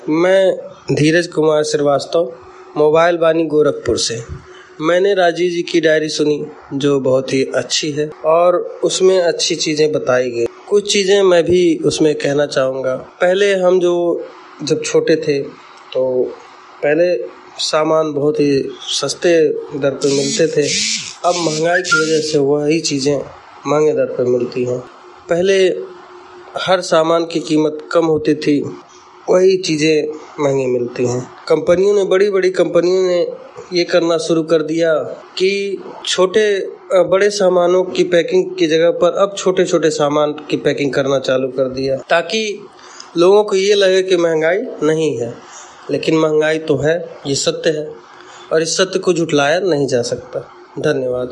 मैं धीरज कुमार श्रीवास्तव मोबाइल वानी गोरखपुर से। मैंने राजीव जी की डायरी सुनी जो बहुत ही अच्छी है और उसमें अच्छी चीज़ें बताई गई। कुछ चीज़ें मैं भी उसमें कहना चाहूँगा। पहले हम जब छोटे थे तो पहले सामान बहुत ही सस्ते दर पर मिलते थे। अब महंगाई की वजह से वही चीज़ें महंगे दर पर मिलती हैं। पहले हर सामान की कीमत कम होती थी, वही चीज़ें महंगी मिलती हैं। बड़ी बड़ी कंपनियों ने ये करना शुरू कर दिया कि बड़े सामानों की पैकिंग की जगह पर अब छोटे छोटे सामान की पैकिंग करना चालू कर दिया, ताकि लोगों को ये लगे कि महंगाई नहीं है, लेकिन महंगाई तो है। ये सत्य है और इस सत्य को झुठलाया नहीं जा सकता। धन्यवाद।